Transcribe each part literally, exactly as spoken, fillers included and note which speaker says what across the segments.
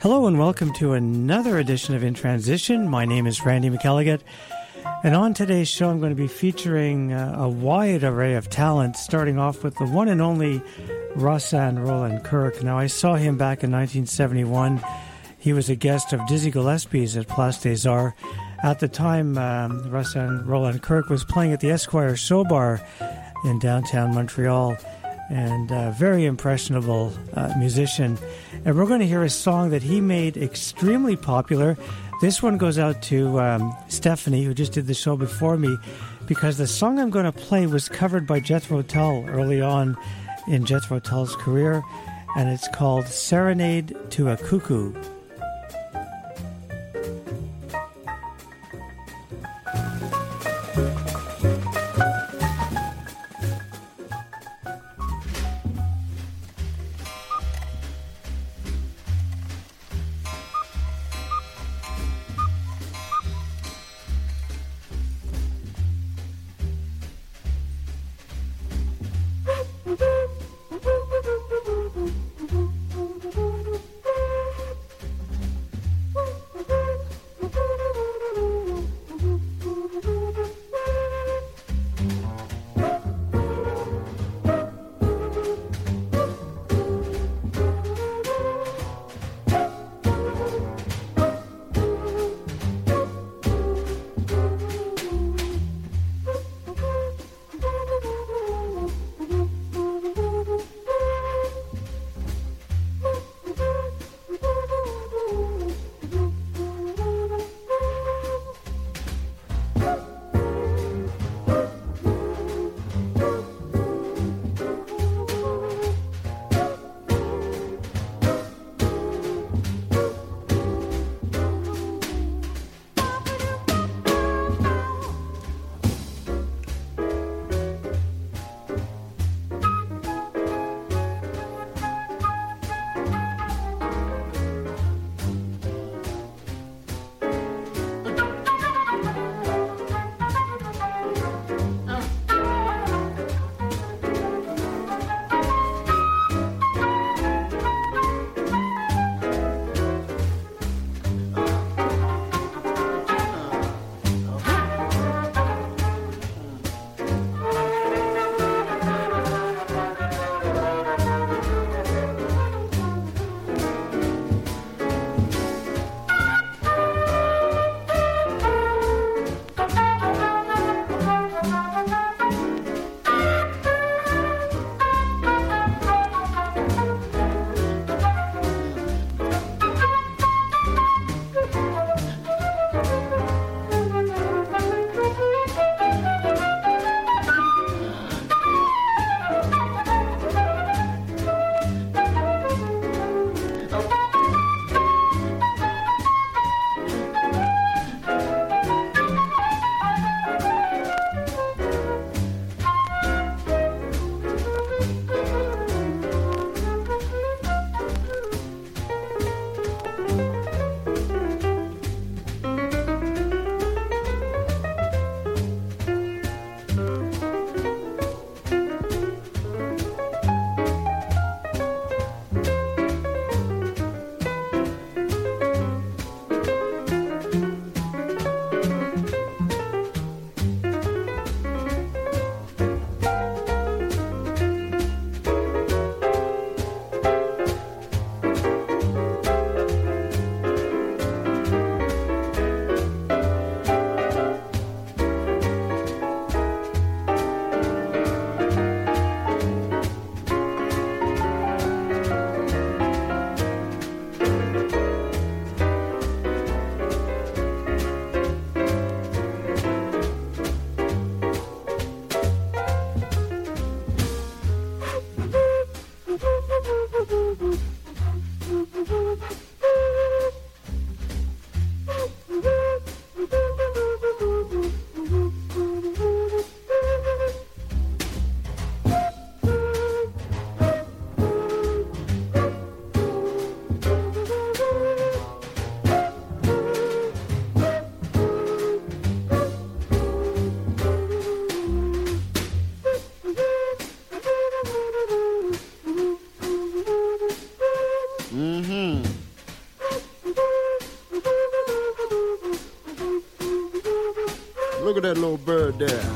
Speaker 1: Hello and welcome to another edition of In Transition. My name is Randy McElligott, and on today's show I'm going to be featuring uh, a wide array of talent, starting off with the one and only Rahsaan Roland Kirk. Now, I saw him back in nineteen seventy-one. He was a guest of Dizzy Gillespie's at Place des Arts. At the time, um, Rahsaan Roland Kirk was playing at the Esquire Show Bar in downtown Montreal, and a very impressionable uh, musician. And we're going to hear a song that he made extremely popular. This one goes out to um, Stephanie, who just did the show before me, because the song I'm going to play was covered by Jethro Tull early on in Jethro Tull's career, and it's called Serenade to a Cuckoo.
Speaker 2: Look at that little bird there.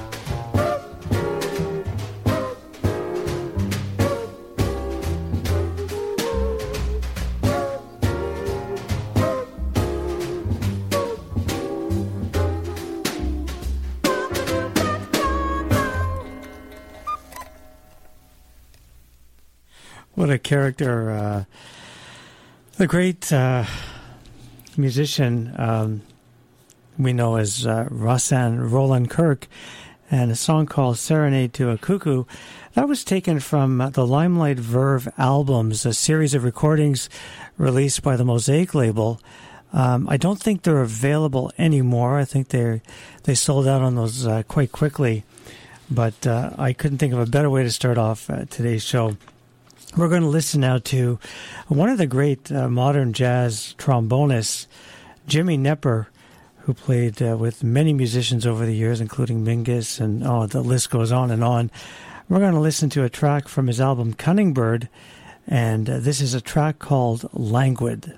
Speaker 1: What a character. Uh, the great uh, musician um, we know as uh, Rahsaan Roland Kirk, and a song called Serenade to a Cuckoo. That was taken from the Limelight Verve albums, a series of recordings released by the Mosaic label. Um, I don't think they're available anymore. I think they they sold out on those uh, quite quickly. But uh, I couldn't think of a better way to start off uh, today's show. We're going to listen now to one of the great uh, modern jazz trombonists, Jimmy Knepper, who played uh, with many musicians over the years, including Mingus, and oh, the list goes on and on. We're going to listen to a track from his album Cunning Bird, and uh, this is a track called Languid.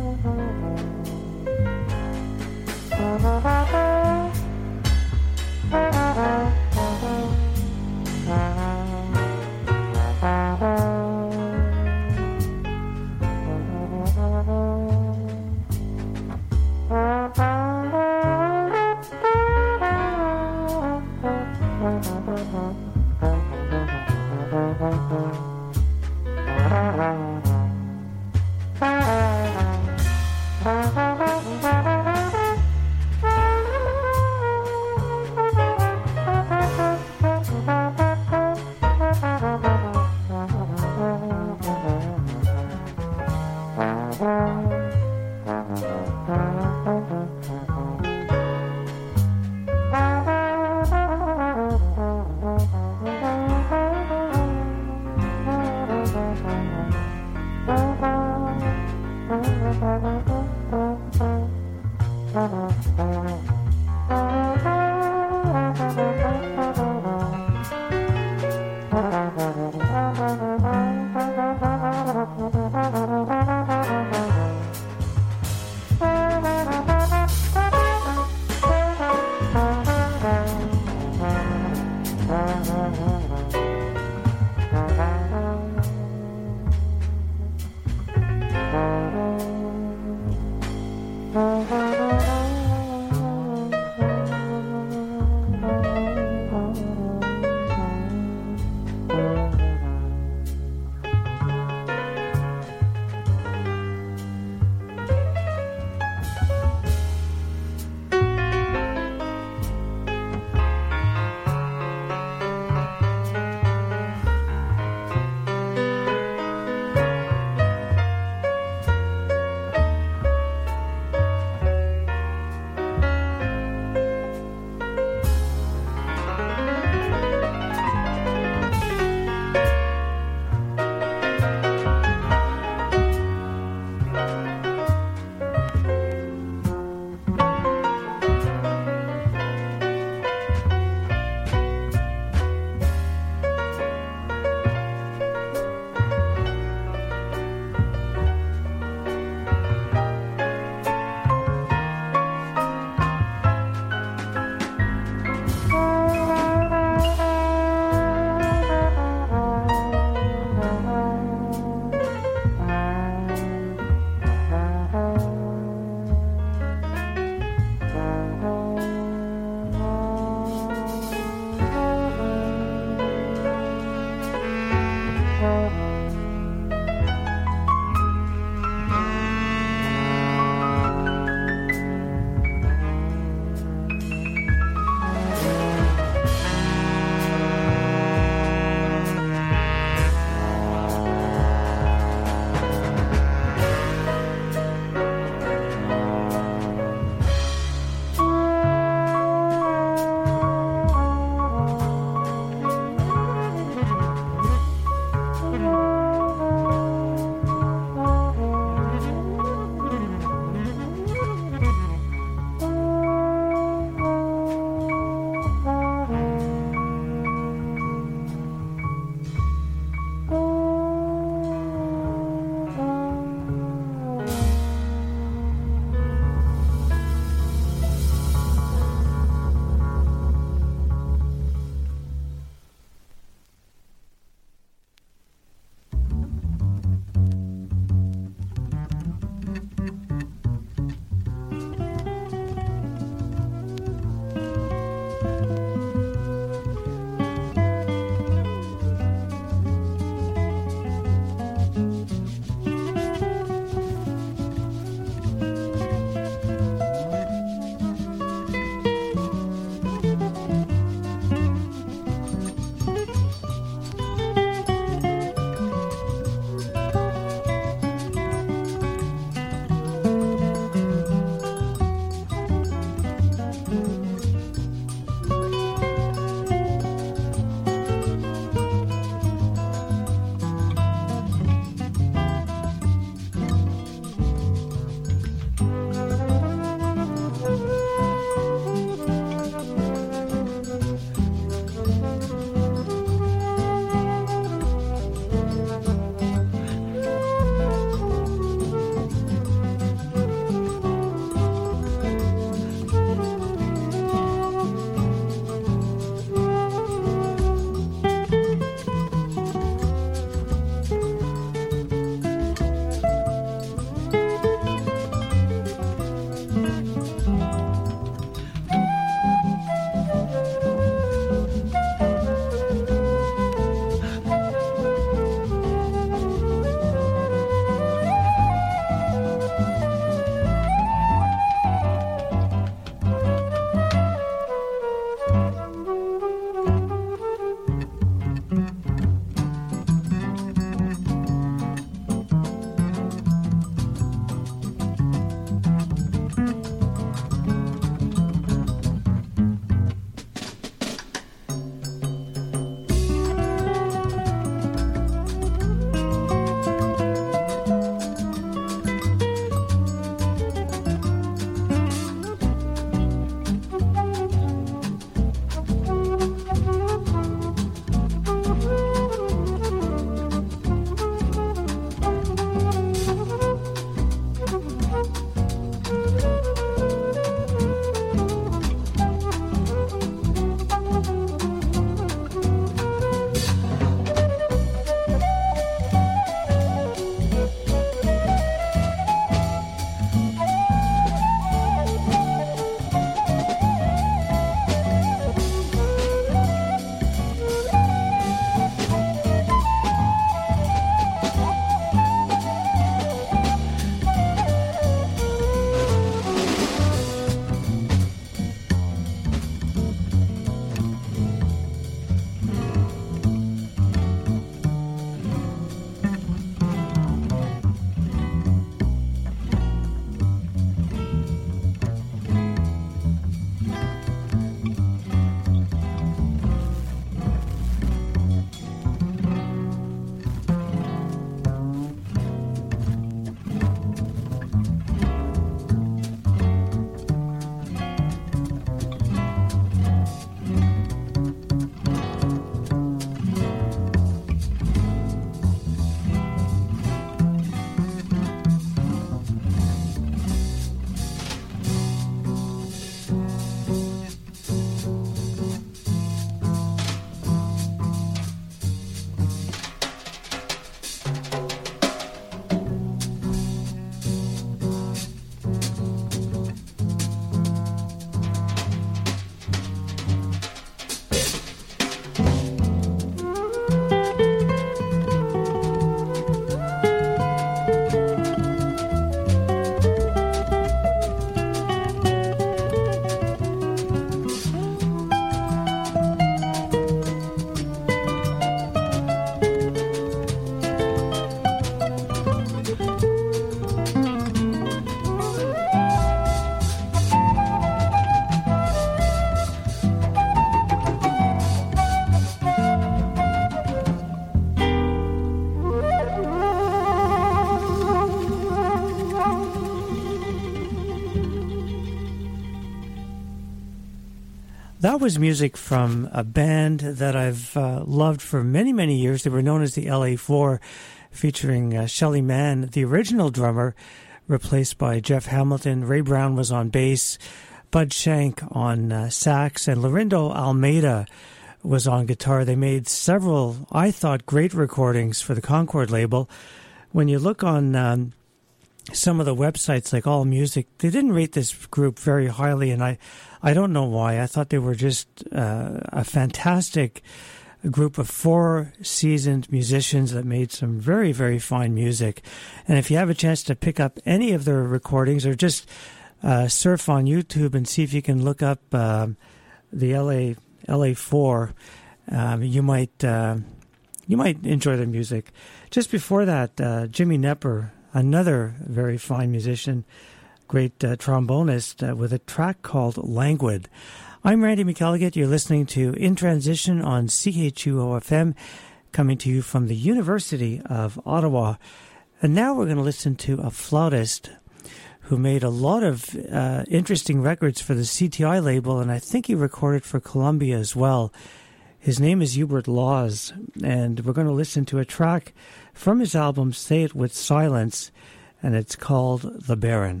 Speaker 1: That was music from a band that I've uh, loved for many, many years. They were known as the L A Four, featuring uh, Shelly Manne, the original drummer, replaced by Jeff Hamilton. Ray Brown was on bass, Bud Shank on uh, sax, and Lorindo Almeida was on guitar. They made several, I thought, great recordings for the Concord label. When you look on um, some of the websites like AllMusic, they didn't rate this group very highly, and I, I don't know why. I thought they were just uh, a fantastic group of four seasoned musicians that made some very, very fine music. And if you have a chance to pick up any of their recordings, or just uh, surf on YouTube and see if you can look up uh, the L A L A Four, um, you might uh, you might enjoy their music. Just before that, uh, Jimmy Knepper, another very fine musician, great uh, trombonist, uh, with a track called Languid. I'm Randy McElligott. You're listening to In Transition on C H U O F M, coming to you from the University of Ottawa. And now we're going to listen to a flautist who made a lot of uh, interesting records for the C T I label, and I think he recorded for Columbia as well. His name is Hubert Laws, and we're going to listen to a track from his album Say It With Silence, and it's called The Baron.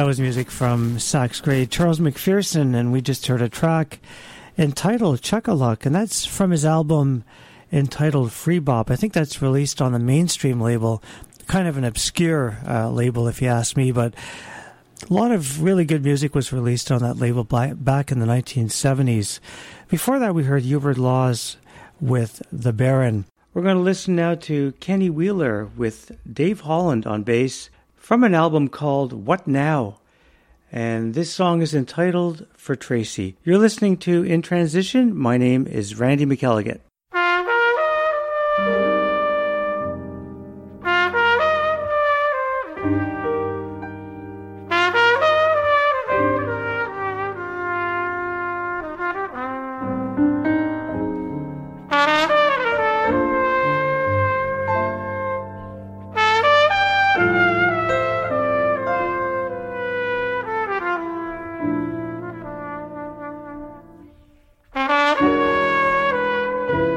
Speaker 1: That was music from sax grade Charles McPherson, and we just heard a track entitled Chuck-a-Luck, and that's from his album entitled Free Bop. I think that's released on the Mainstream label, kind of an obscure uh, label if you ask me, but a lot of really good music was released on that label back in the nineteen seventies. Before that, we heard Hubert Laws with The Baron. We're going to listen now to Kenny Wheeler with Dave Holland on bass from an album called What Now? And this song is entitled For Tracy. You're listening to In Transition. My name is Randy McElligott.
Speaker 2: Thank you.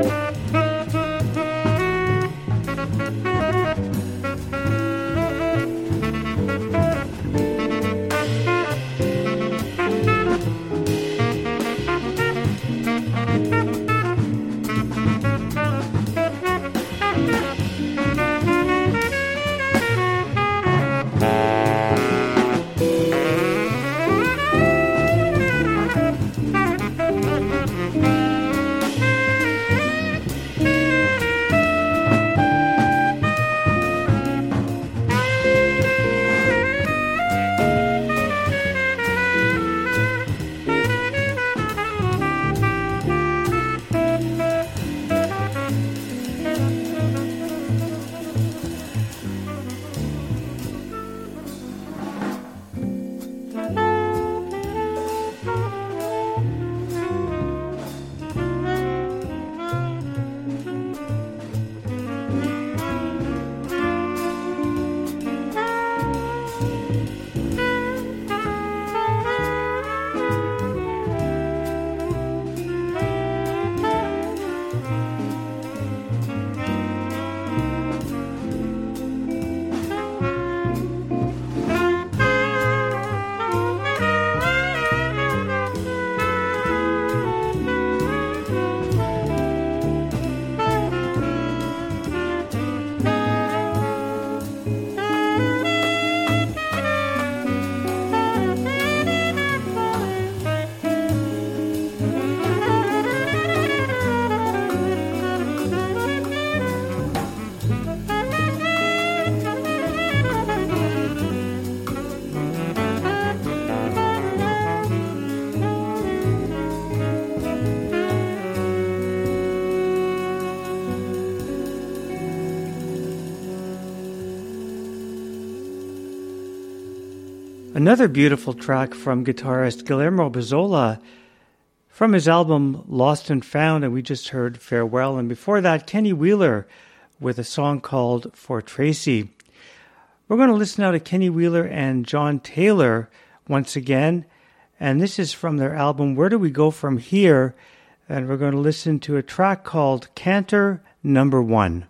Speaker 1: Another beautiful track from guitarist Guillermo Bazzola from his album Lost and Found, and we just heard Farewell. And before that, Kenny Wheeler with a song called For Tracy. We're going to listen now to Kenny Wheeler and John Taylor once again, and this is from their album Where Do We Go From Here? And we're going to listen to a track called Cantor Number One.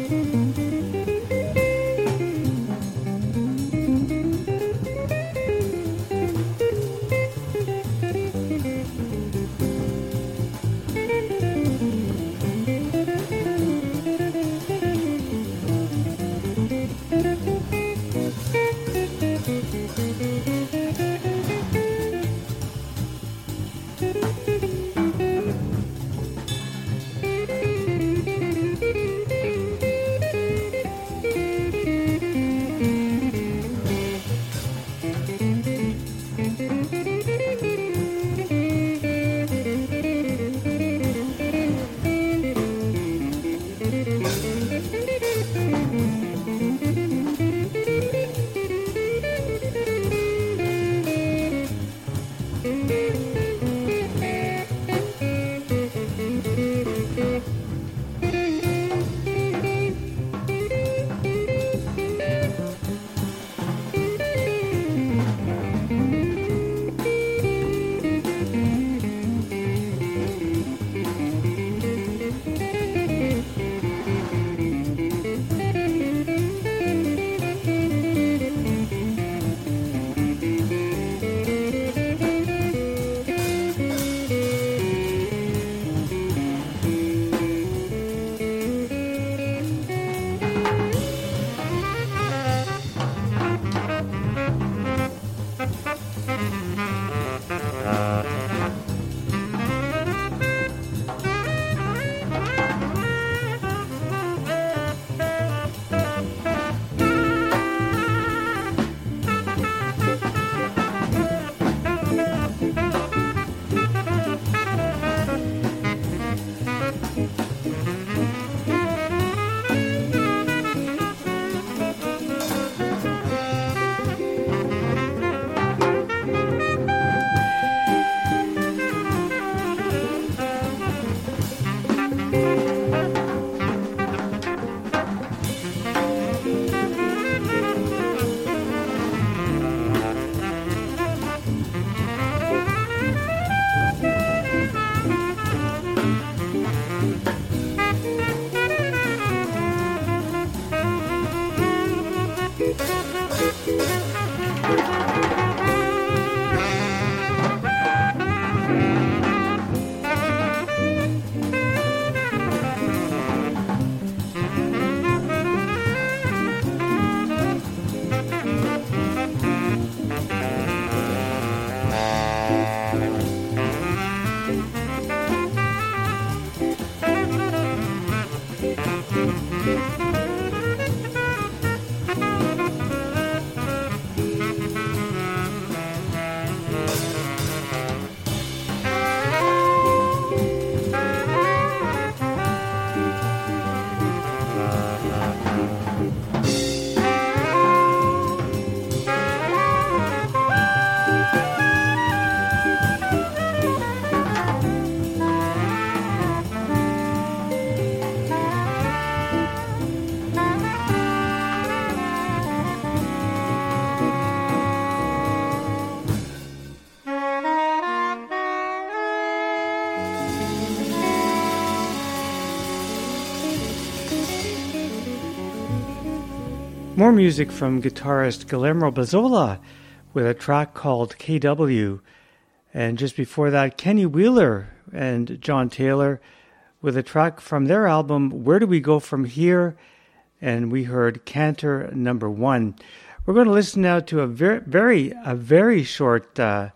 Speaker 1: More music from guitarist Guillermo Bazzola with a track called K W. And just before that, Kenny Wheeler and John Taylor with a track from their album, Where Do We Go From Here? And we heard Cantor Number One. We're going to listen now to a very, very, a very short uh,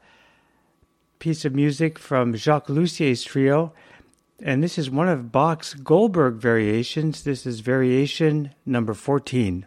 Speaker 1: piece of music from Jacques Lucier's trio. And this is one of Bach's Goldberg variations. This is variation number fourteen.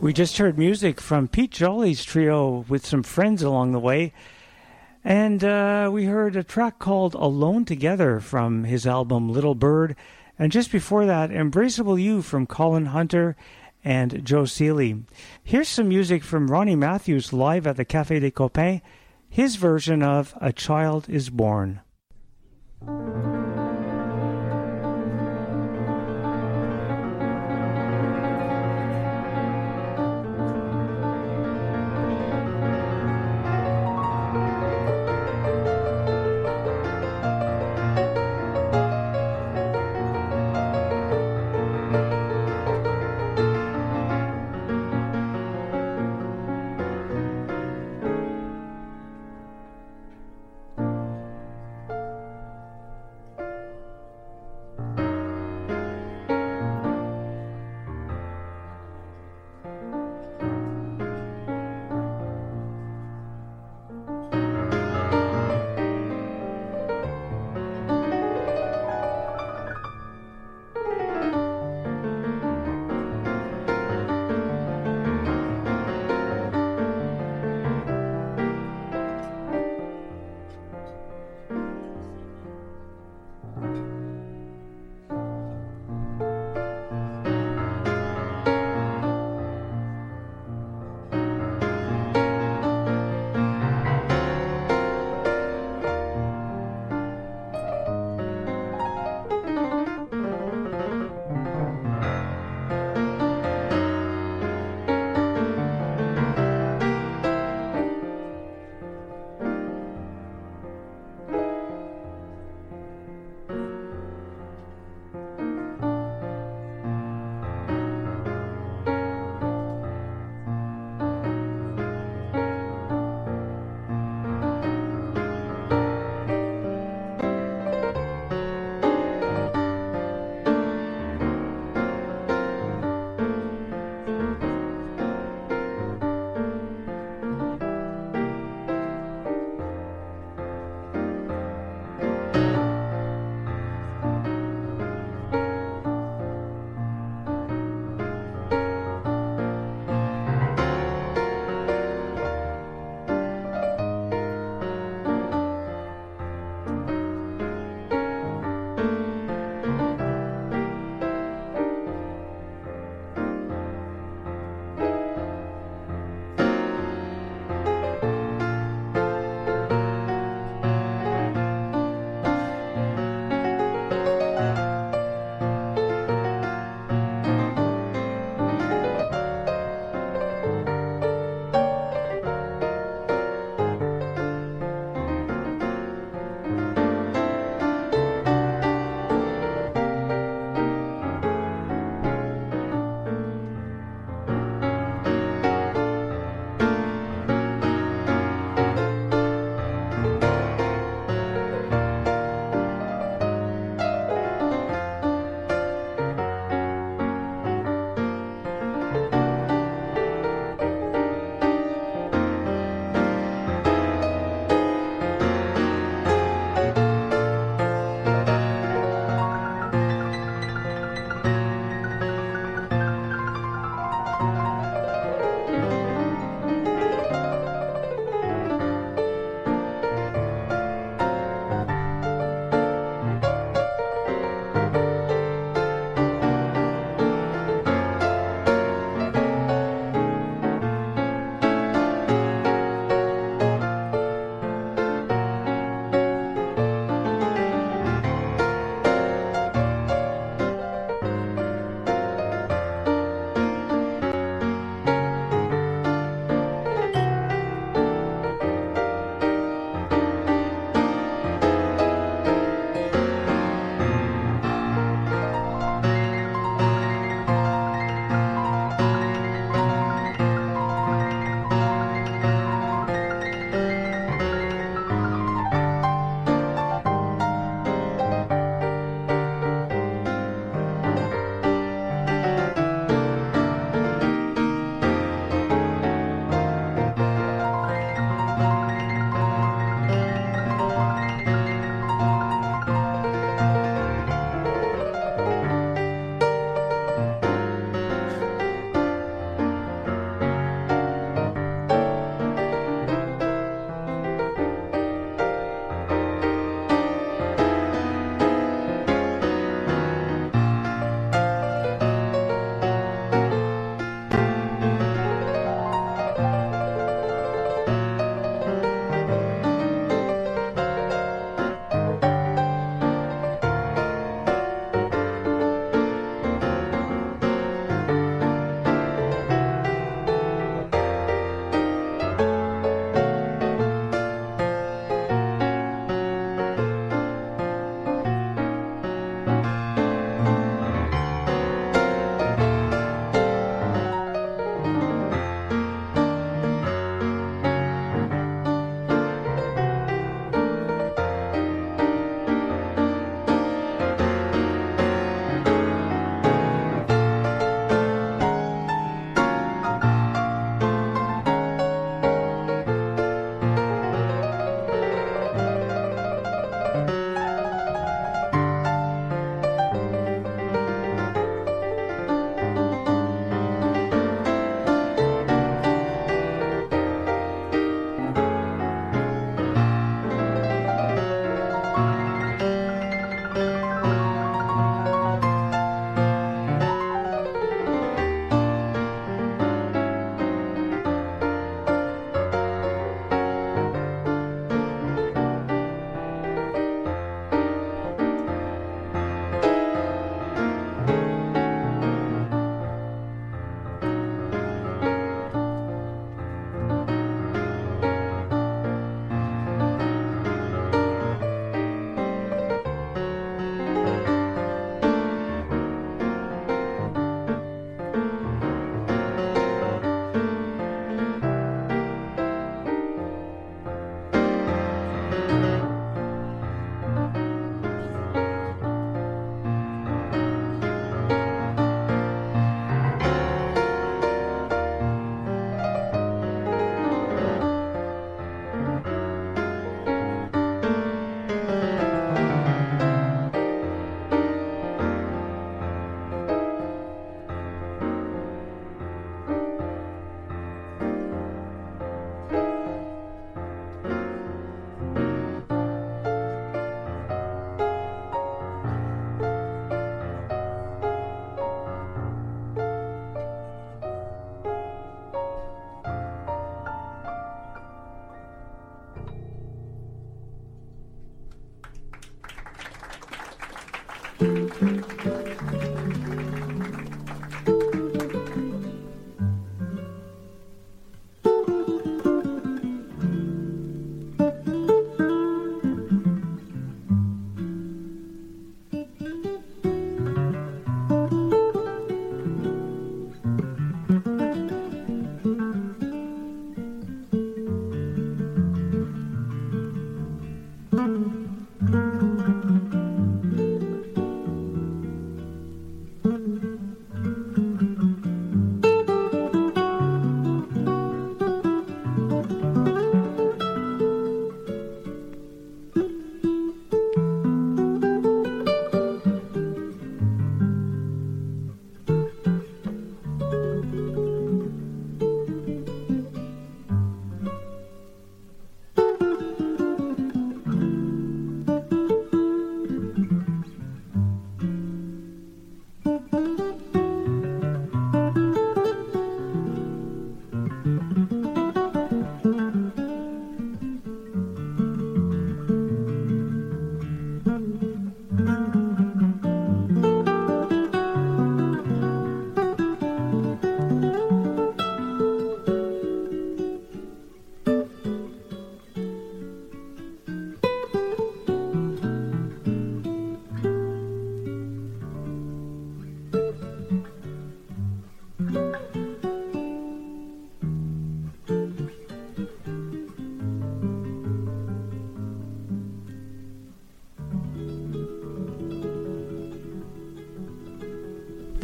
Speaker 1: We just heard music from Pete Jolly's trio with some friends along the way. And uh, we heard a track called Alone Together from his album Little Bird. And just before that, Embraceable You from Colin Hunter and Joe Seeley. Here's some music from Ronnie Matthews live at the Café des Copains, his version of A Child is Born.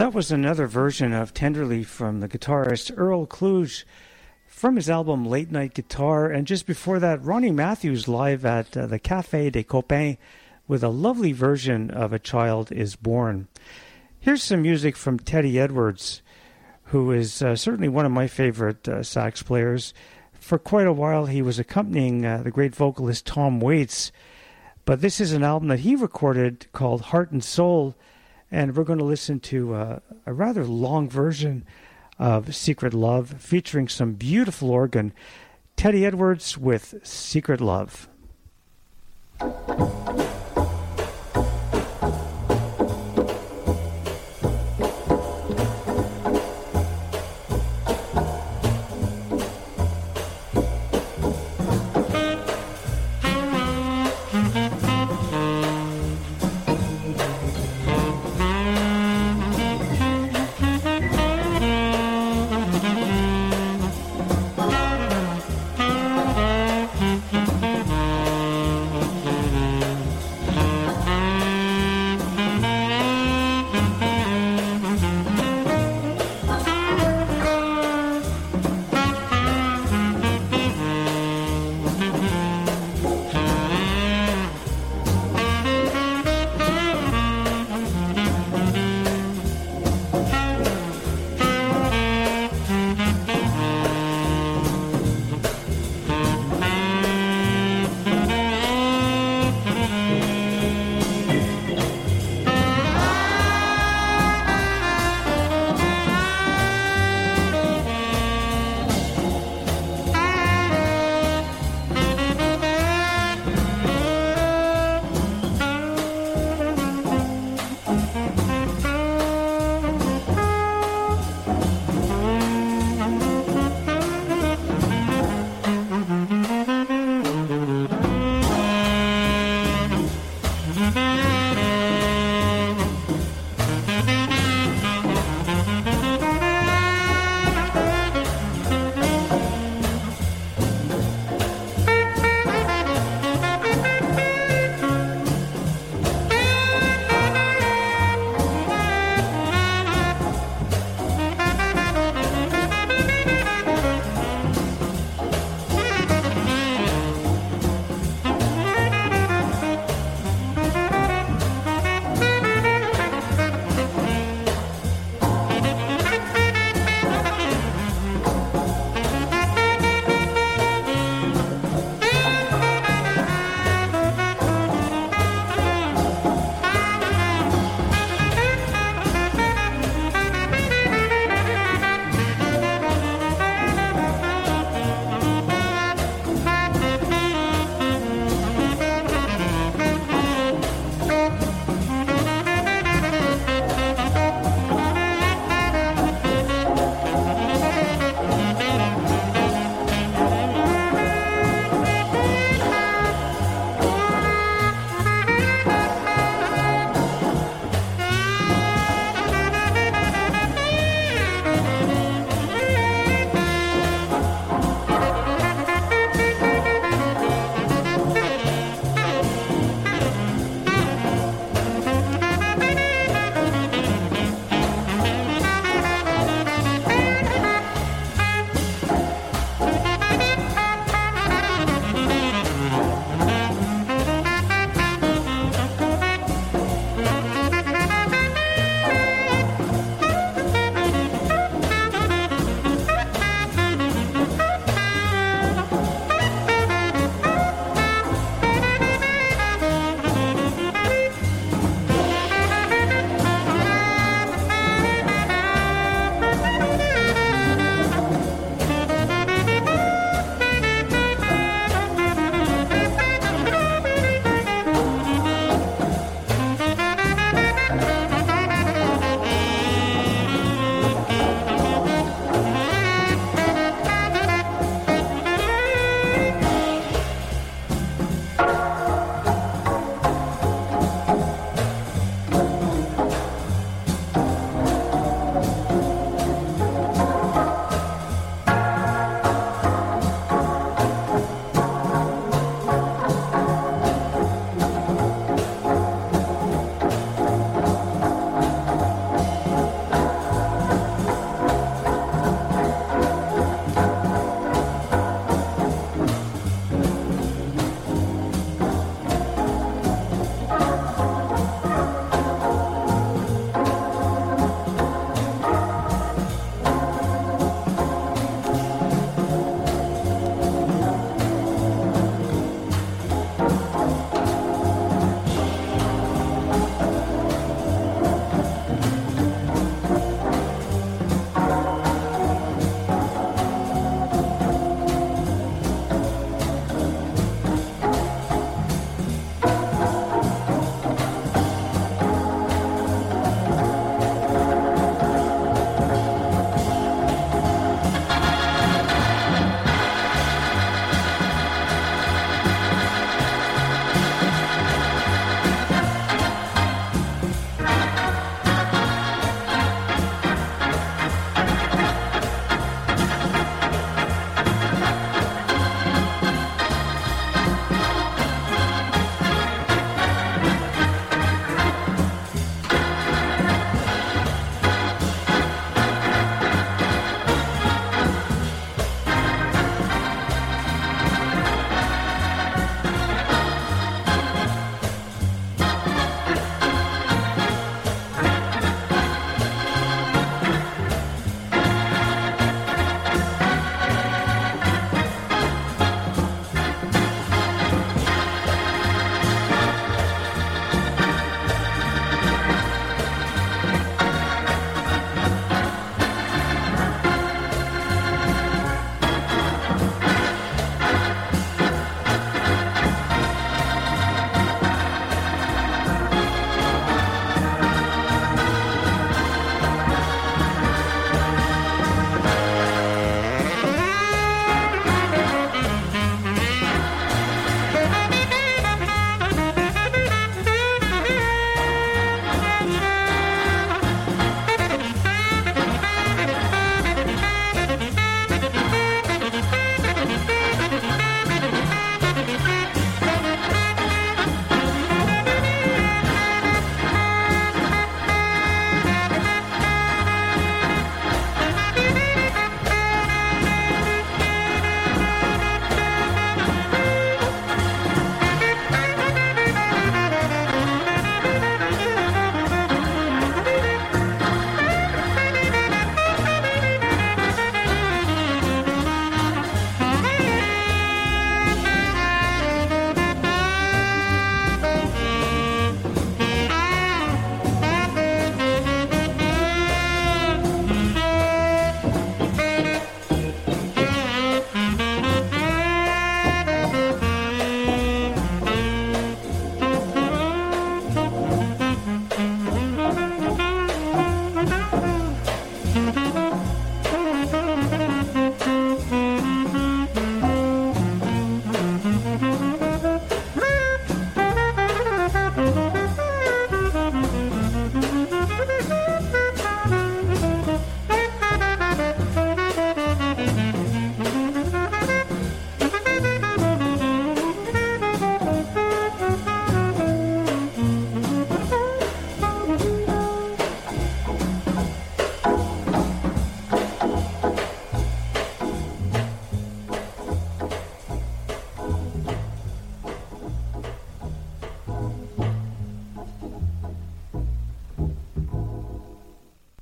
Speaker 1: That was another version of Tenderly from the guitarist Earl Kluge from his album Late Night Guitar. And just before that, Ronnie Matthews live at uh, the Café des Copains with a lovely version of A Child is Born. Here's some music from Teddy Edwards, who is uh, certainly one of my favorite uh, sax players. For quite a while, he was accompanying uh, the great vocalist Tom Waits. But this is an album that he recorded called Heart and Soul, and we're going to listen to uh, a rather long version of Secret Love, featuring some beautiful organ. Teddy Edwards with Secret Love.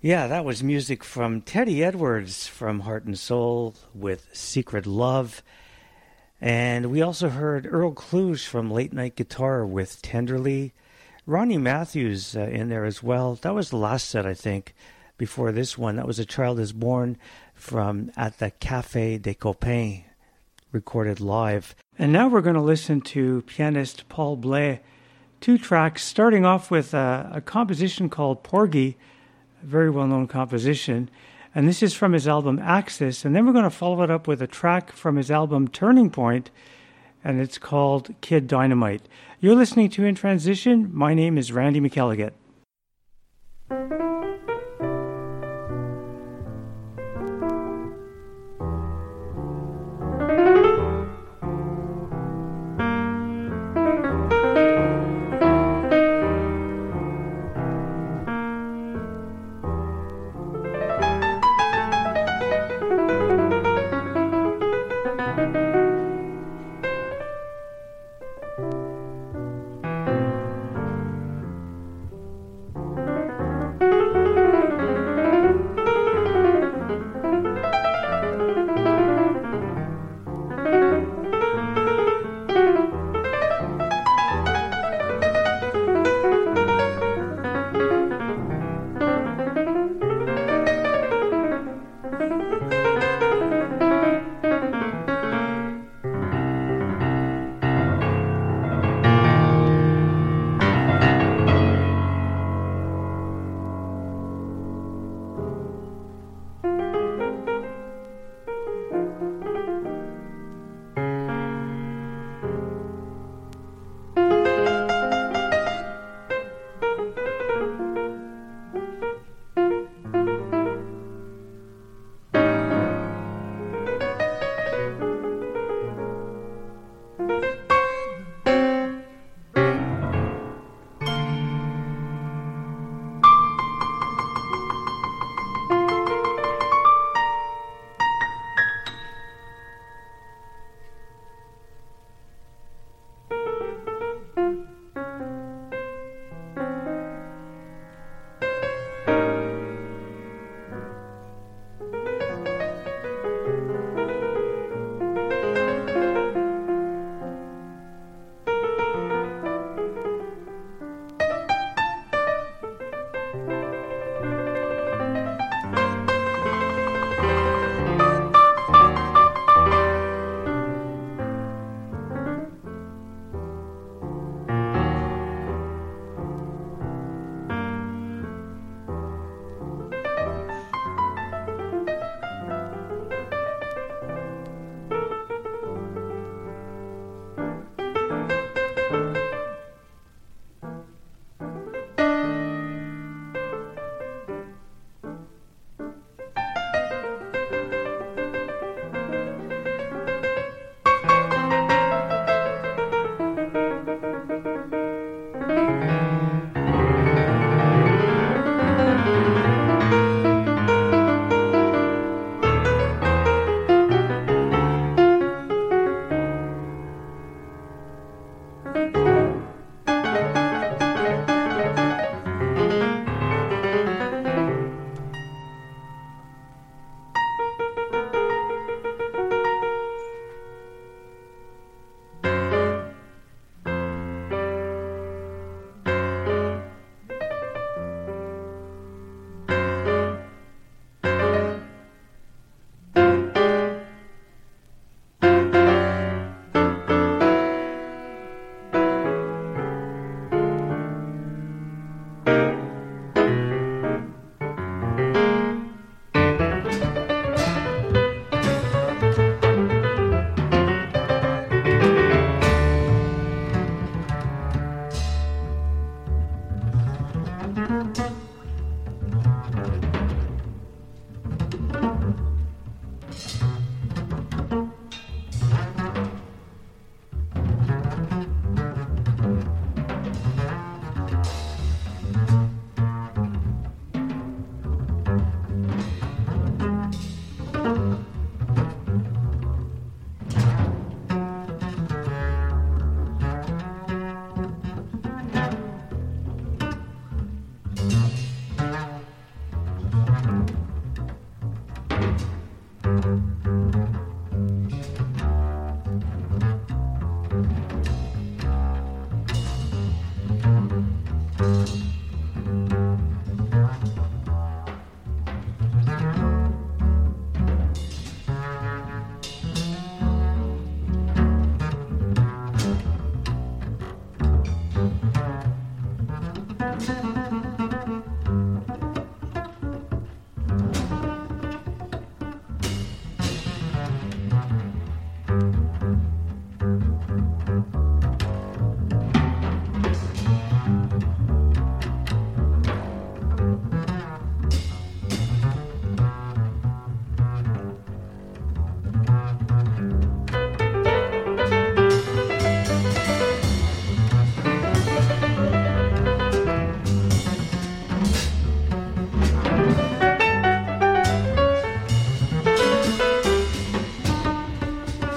Speaker 1: Yeah, that was music from Teddy Edwards from Heart and Soul with Secret Love. And we also heard Earl Kluge from Late Night Guitar with Tenderly. Ronnie Matthews uh, in there as well. That was the last set, I think, before this one. That was A Child Is Born from At the Café des Copains, recorded live. And now we're going to listen to pianist Paul Blais. Two tracks, starting off with a, a composition called Porgy, a very well-known composition. And this is from his album Axis. And then we're going to follow it up with a track from his album Turning Point, and it's called Kid Dynamite. You're listening to In Transition. My name is Randy McElligott.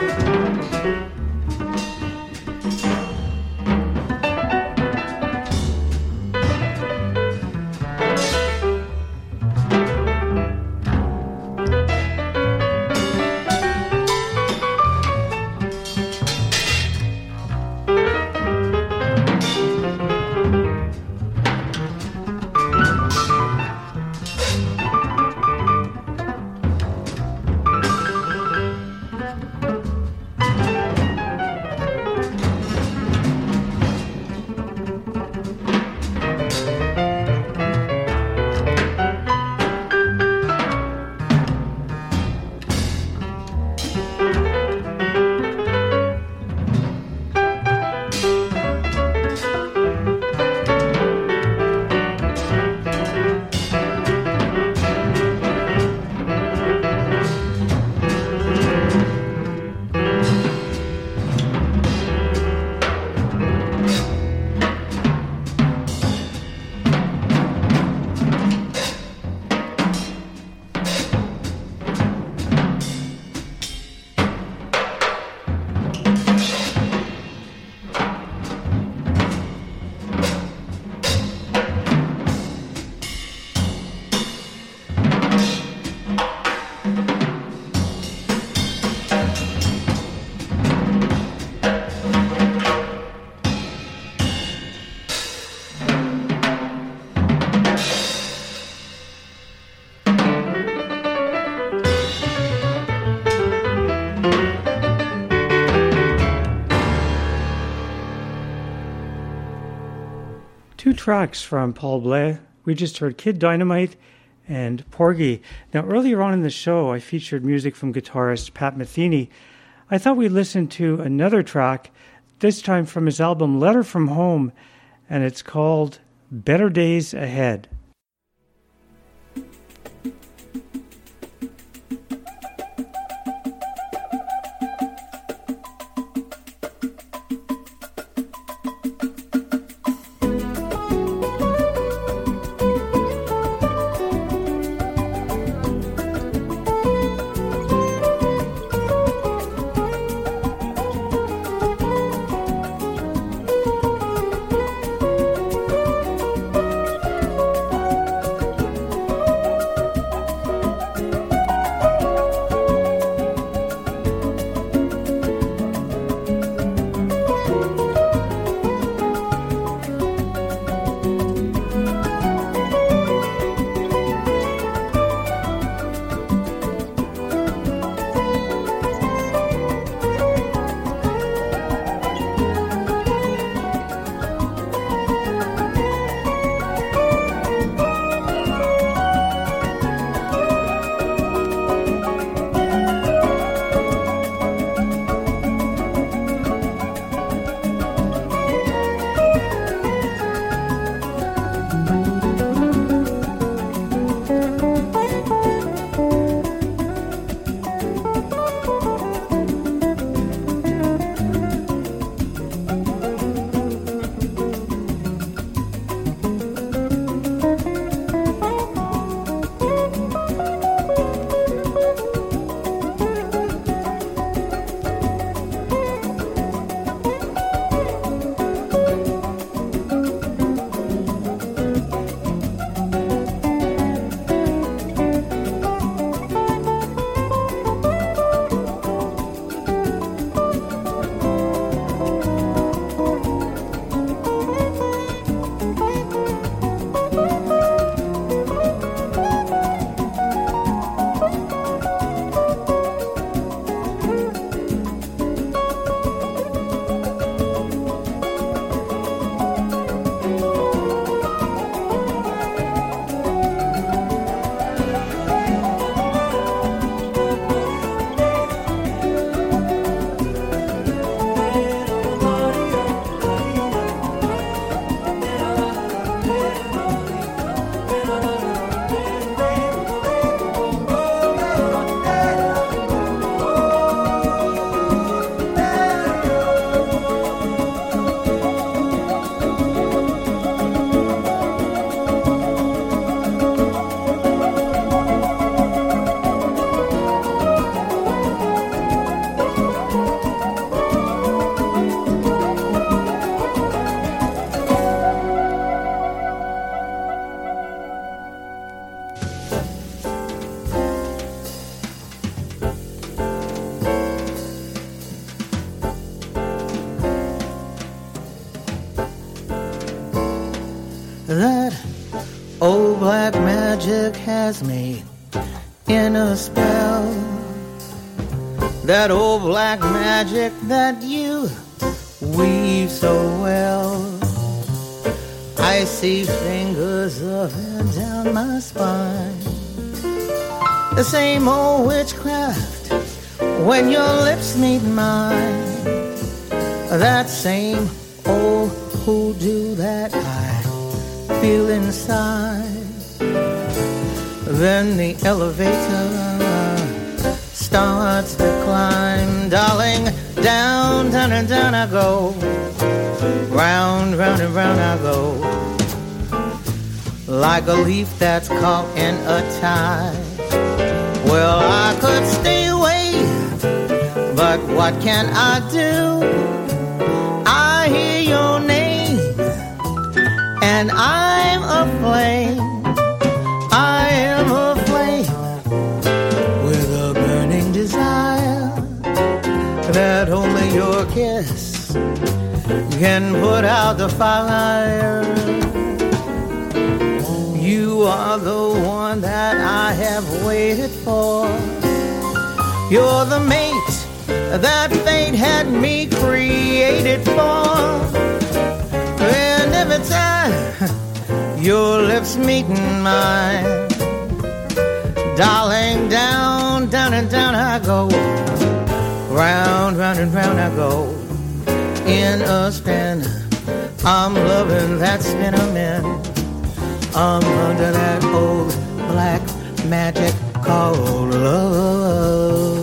Speaker 1: Two tracks from Paul Blais. We just heard Kid Dynamite and Porgy. Now, earlier on in the show, I featured music from guitarist Pat Metheny. I thought we'd listen to another track, this time from his album Letter from Home, and it's called Better Days Ahead.
Speaker 2: music has me in a spell. That old black magic that you weave so well. I see fingers up and down my spine. The same old witchcraft when your lips meet mine. That same old hoodoo that I feel inside. Then the elevator starts to climb. Darling, down, down and down I go. Round, round and round I go. Like a leaf that's caught in a tide. Well, I could stay away, but what can I do? I hear your name, and I'm aflame. I am aflame with a burning desire that only your kiss can put out the fire. You are the one that I have waited for. You're the mate that fate had me created for. And every time your lips meeting mine, darling, down, down and down I go. Round, round and round I go. In a spin, I'm loving that spin I'm in. I'm under that old black magic called love.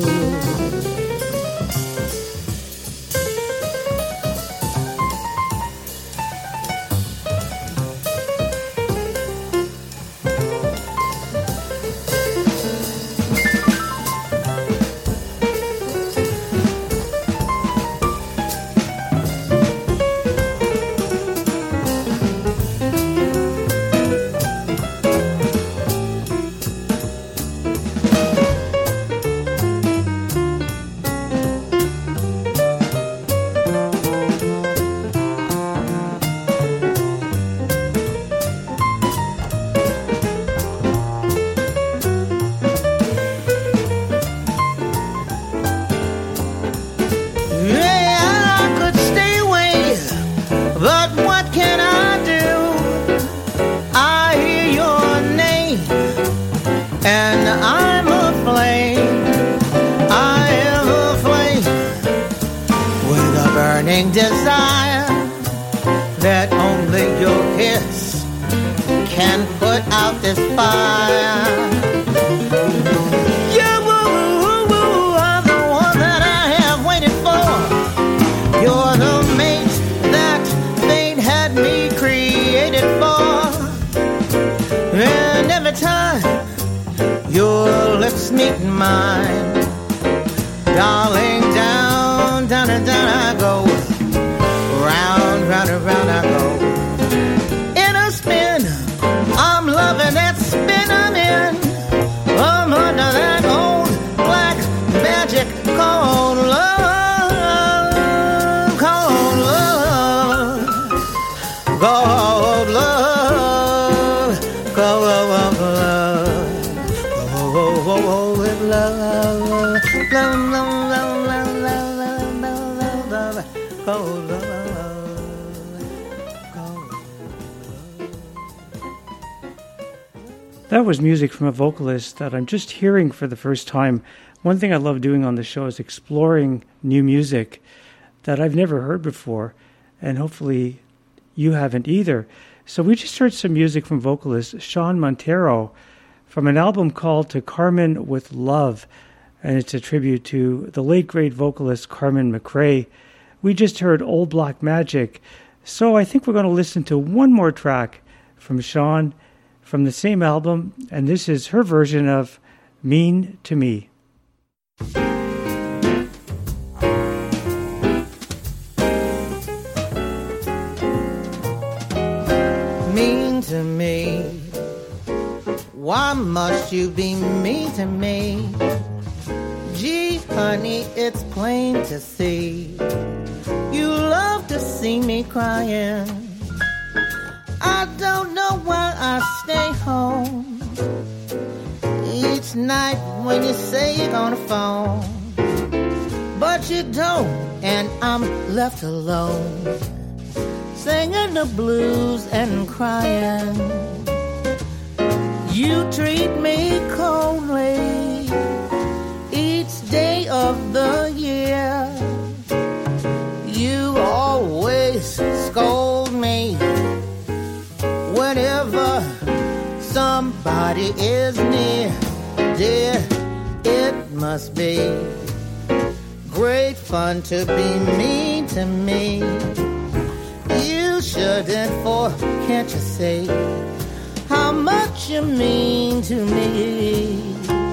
Speaker 2: Desire that only your kiss can put out this fire. You are the one that I have waited for. You're the mate that fate had me created for. And every time your lips meet mine, darling, down, down and down I go. Round, round and round I go. In a spin, I'm loving that spin I'm in. I'm under that old black magic called love. Called love. Called love. Called love. Called love. With love. Love, love, love, love, love, love, love, love. Called love.
Speaker 1: That was music from a vocalist that I'm just hearing for the first time. One thing I love doing on the show is exploring new music that I've never heard before, and hopefully you haven't either. So we just heard some music from vocalist Shawn Montero from an album called To Carmen with Love, and it's a tribute to the late great vocalist Carmen McRae. We just heard Old Black Magic, so I think we're going to listen to one more track from Shawn from the same album, and this is her version of Mean to Me.
Speaker 2: Mean to me, why must you be mean to me? Gee, honey, it's plain to see you love to see me crying. I don't know why I stay home. each night when you say you're gonna phone, but you don't, and I'm left alone, singing the blues and crying. You treat me coldly each day of the year. You always scold me whenever somebody is near. Dear, it must be great fun to be mean to me. You shouldn't, for can't you say how much you mean to me?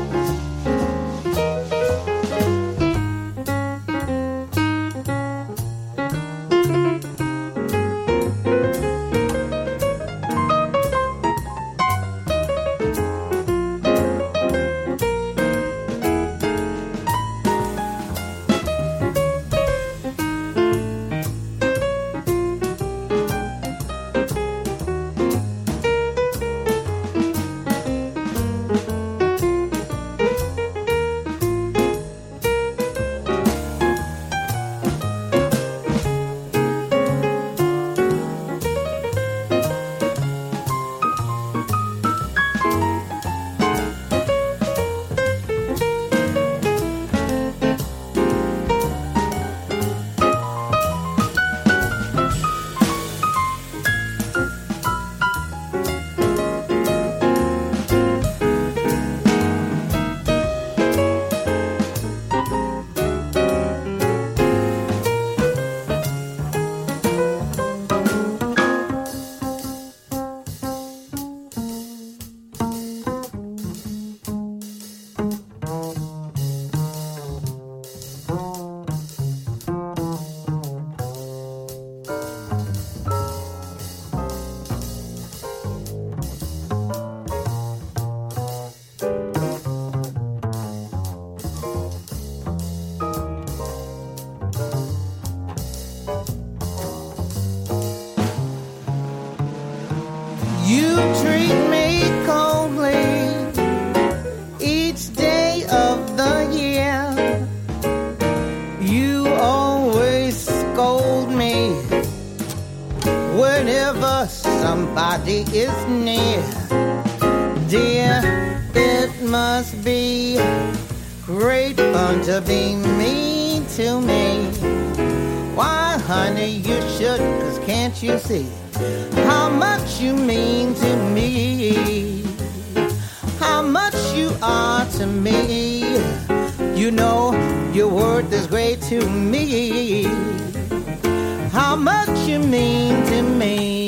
Speaker 2: You treat me coldly each day of the year. You always scold me whenever somebody is near. Dear, it must be great fun to be mean to me. Why, honey, you should, 'cause can't you see how much you mean to me? How much you are to me. You know your worth is great to me. How much you mean to me.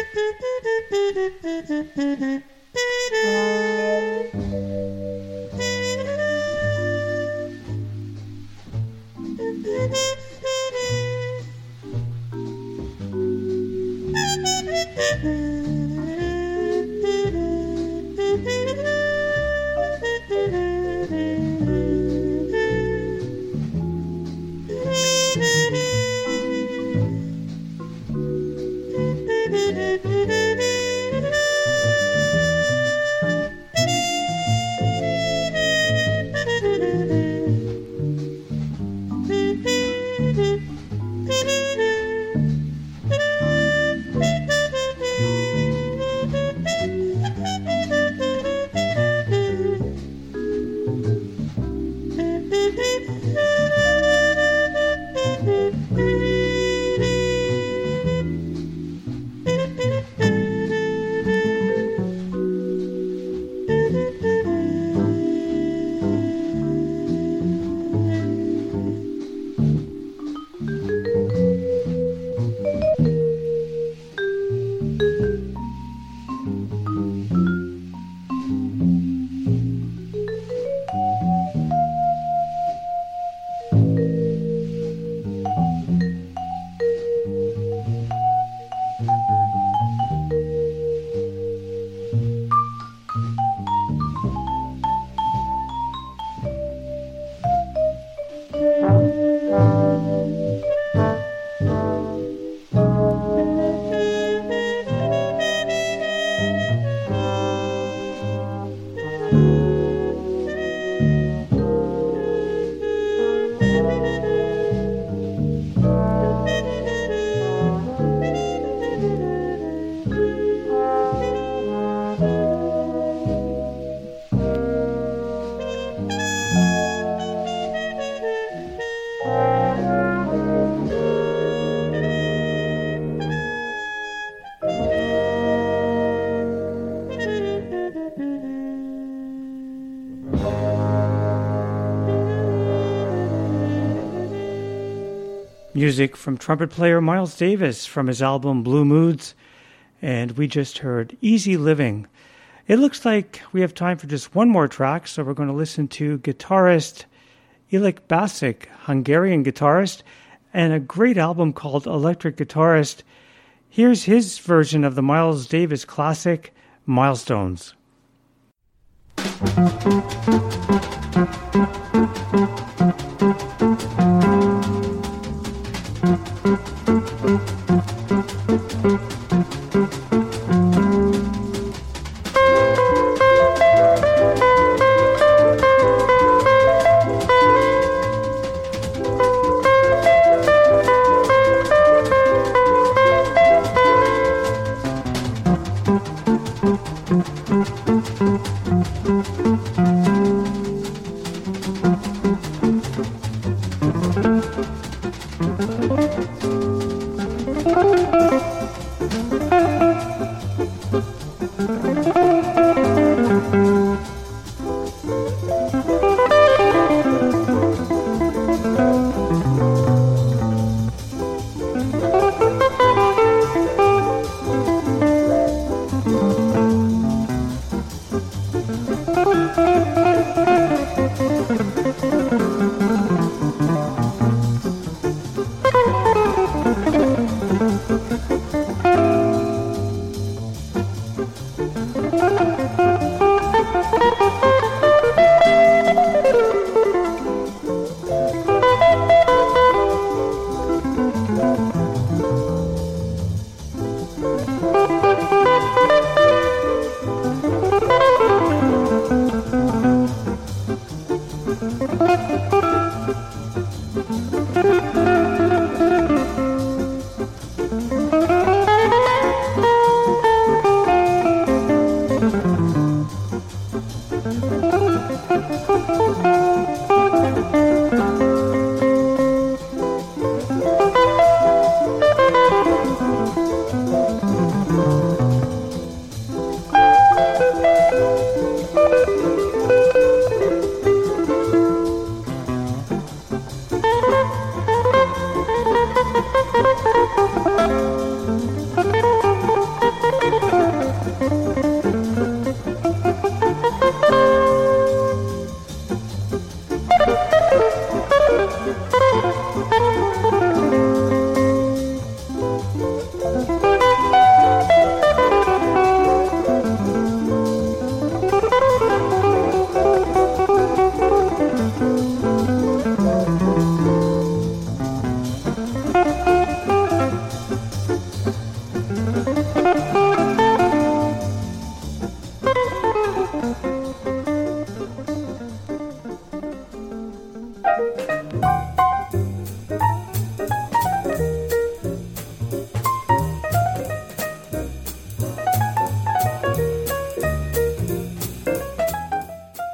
Speaker 1: Music from trumpet player Miles Davis from his album Blue Moods, and we just heard Easy Living. It looks like we have time for just one more track, so we're going to listen to guitarist Ilik Basic, Hungarian guitarist, and a great album called Electric Guitarist. Here's his version of the Miles Davis classic, Milestones.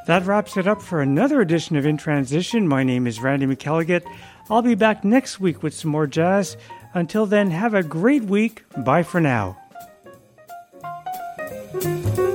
Speaker 1: That wraps it up for another edition of In Transition. My name is Randy McElligott. I'll be back next week with some more jazz. Until then, have a great week. Bye for now.